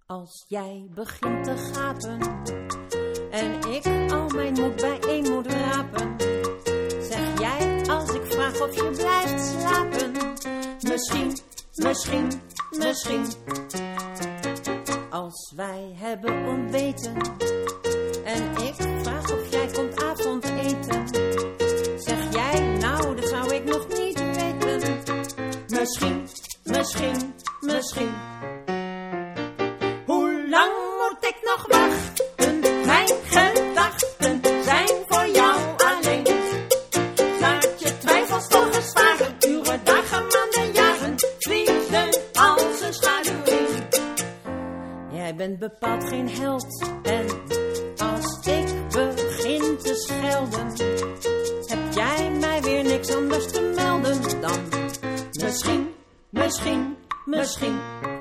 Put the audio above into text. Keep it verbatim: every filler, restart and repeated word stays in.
Als jij begint te gapen en ik al mijn moed bijeen moet rapen, zeg jij als ik vraag of je blijft slapen, misschien, misschien, misschien. Als wij hebben ontbeten en ik vraag of jij komt avondeten, zeg jij nou dat zou ik nog niet weten, misschien, misschien, misschien. Hoe lang moet ik nog wachten? Mijn gedachten zijn voor jou alleen. Laat je twijfels toch eens varen. Uren, dagen, maanden, jaren vliegen als een schaduw in. Jij bent bepaald geen held. En als ik begin te schelden, heb jij mij weer niks anders te melden dan misschien, misschien, misschien.